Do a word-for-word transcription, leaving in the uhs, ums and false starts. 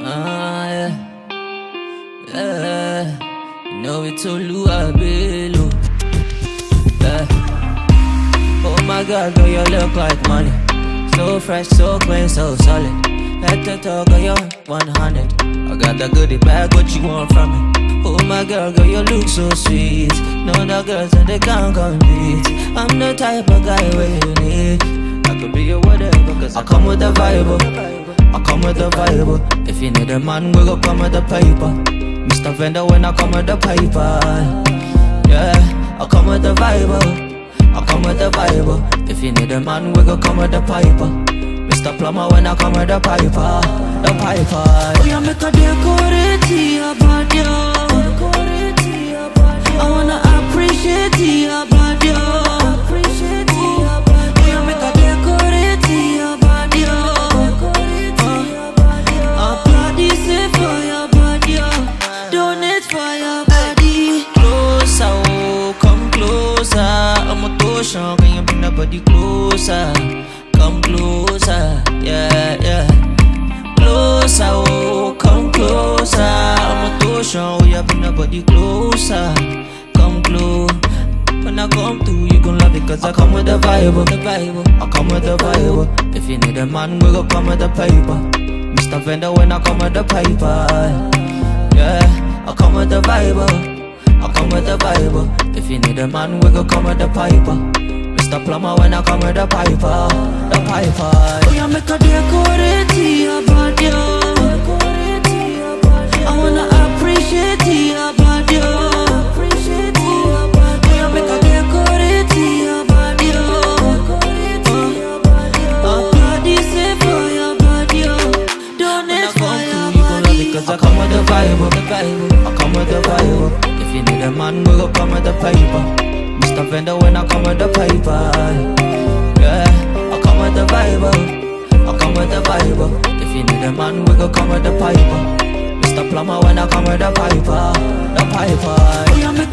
Ah, yeah. Yeah. You know it's Olu Abelo. Yeah. Oh my God, girl, you look like money. So fresh, so clean, so solid. Head to toe, girl, you're one hundred. I got that goodie bag, what you want from me? Oh my girl, girl, you look so sweet. No other girls and they can't compete. I'm the type of guy where you need. I could be your whatever, cause I come with the vibe. I come with the vibe. If you need a man, we gon' come with the paper. Mister Vendor when I come with the paper. Yeah, I come with the vibe. I come with the vibe. If you need a man, we gon' come with the piper. Mister Plumber when I come with the piper. The piper. Oh, you make a decorate your body. I wanna appreciate your body. Appreciate your body. Oh, you make a decorate your body. Applaudis for your body. Donate for your body. Closer, oh, come closer. I'm a ocean, can you bring the body closer? Come closer, yeah, yeah. Closer, oh, come closer. I'm a ocean, we bring the body closer. Come close. When I come through, you gon' love it, cause I come with the vibe, the vibe. I come with the vibe. If you need a man, we gon' come with the paper. Mister Vendor when I come with the paper. Yeah, I come with the vibe. I come with the vibe. If you need a man, we gon' come with the piper. Mister Plumber when I come with the piper. The piper. Oh, you make a decorate your body. I wanna appreciate your body. Appreciate your body. Oh, you make a decorate your body. Applaudis for your body. Donate for your body. Cause I come with the vibe, the vibe. I come with the vibe. If you need a man, we gon' come with the paper. Mister Vendor when I come with the paper. Yeah, I come with the vibe. I come with the vibe. If you need a man, we gon' come with the piper. Mister Plumber when I come with the piper. The piper.